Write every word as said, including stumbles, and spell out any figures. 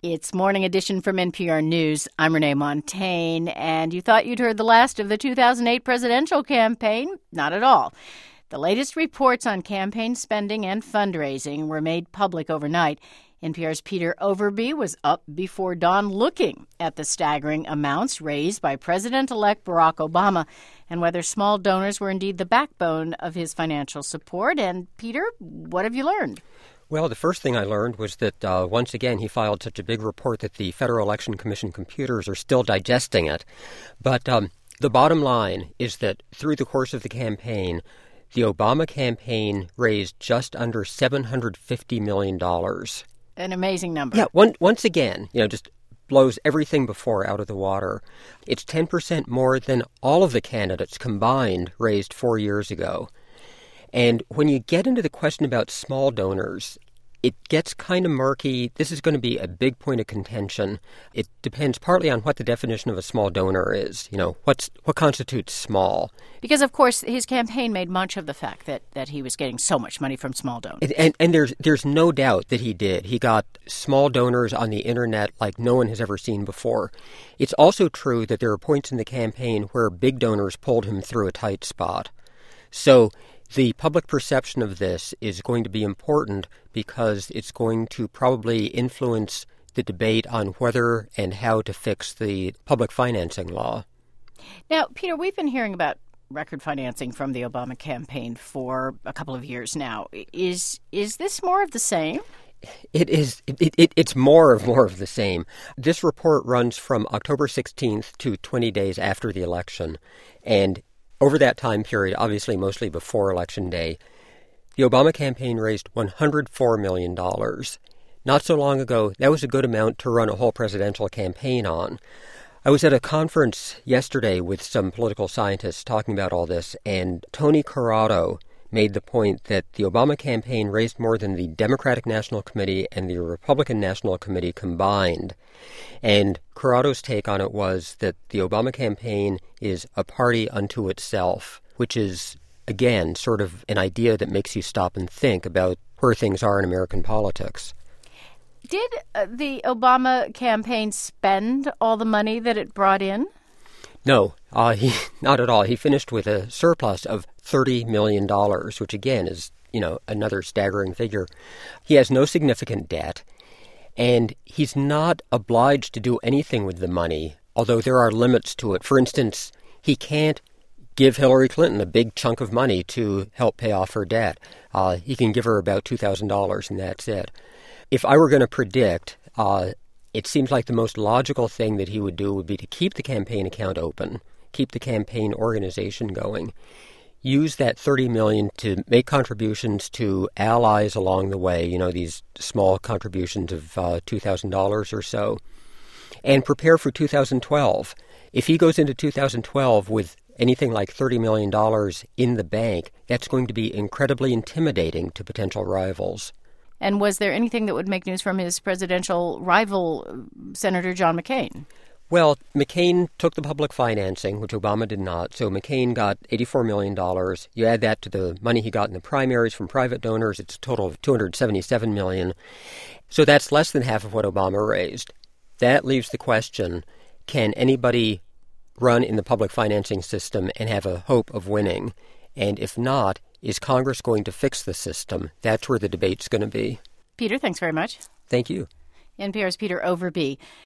It's Morning Edition from N P R News. I'm Renee Montagne, and you thought you'd heard the last of the two thousand eight presidential campaign? Not at all. The latest reports on campaign spending and fundraising were made public overnight. N P R's Peter Overby was up before dawn looking at the staggering amounts raised by President-elect Barack Obama and whether small donors were indeed the backbone of his financial support. And, Peter, what have you learned? Well, the first thing I learned was that, uh, once again, he filed such a big report that the Federal Election Commission computers are still digesting it. But um, the bottom line is that through the course of the campaign, the Obama campaign raised just under seven hundred fifty million dollars. An amazing number. Yeah, one, once again, you know, just blows everything before out of the water. It's ten percent more than all of the candidates combined raised four years ago. And when you get into the question about small donors, it gets kind of murky. This is going to be a big point of contention. It depends partly on what the definition of a small donor is. You know, what's what constitutes small. Because, of course, his campaign made much of the fact that, that he was getting so much money from small donors. And, and, and there's there's no doubt that he did. He got small donors on the Internet like no one has ever seen before. It's also true that there are points in the campaign where big donors pulled him through a tight spot. So the public perception of this is going to be important because it's going to probably influence the debate on whether and how to fix the public financing law. Now, Peter, we've been hearing about record financing from the Obama campaign for a couple of years now. Is is this more of the same? It is. It, it, it's more of more of the same. This report runs from October sixteenth to twenty days after the election, and over that time period, obviously mostly before Election Day, the Obama campaign raised one hundred four million dollars. Not so long ago, that was a good amount to run a whole presidential campaign on. I was at a conference yesterday with some political scientists talking about all this, and Tony Corrado made the point that the Obama campaign raised more than the Democratic National Committee and the Republican National Committee combined. And Corrado's take on it was that the Obama campaign is a party unto itself, which is, again, sort of an idea that makes you stop and think about where things are in American politics. Did uh, the Obama campaign spend all the money that it brought in? No, uh, he not at all. He finished with a surplus of thirty million dollars, which again is, you know, another staggering figure. He has no significant debt, and he's not obliged to do anything with the money, although there are limits to it. For instance, he can't give Hillary Clinton a big chunk of money to help pay off her debt. Uh, he can give her about two thousand dollars, and that's it. If I were going to predict, uh, it seems like the most logical thing that he would do would be to keep the campaign account open, keep the campaign organization going, use that thirty million dollars to make contributions to allies along the way, you know, these small contributions of uh, two thousand dollars or so, and prepare for two thousand twelve. If he goes into two thousand twelve with anything like thirty million dollars in the bank, that's going to be incredibly intimidating to potential rivals. And was there anything that would make news from his presidential rival, Senator John McCain? Well, McCain took the public financing, which Obama did not. So McCain got eighty-four million dollars. You add that to the money he got in the primaries from private donors, it's a total of two hundred seventy-seven million dollars. So that's less than half of what Obama raised. That leaves the question, can anybody run in the public financing system and have a hope of winning? And if not, is Congress going to fix the system? That's where the debate's going to be. Peter, thanks very much. Thank you. N P R's Peter Overby.